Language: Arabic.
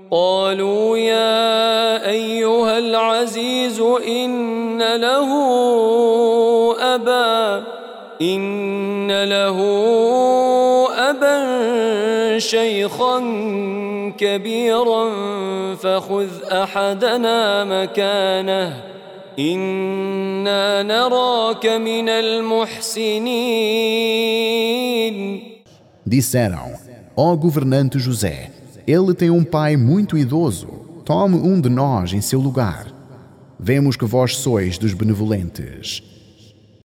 قالوا يا أيها العزيز إن له أبا شيخا كبيرا فخذ أحدنا مكانه إنا نراك من المحسنين. Disseram: ó governante José, ele tem um pai muito idoso, tome um de nós em seu lugar. Vemos que vós sois dos benevolentes.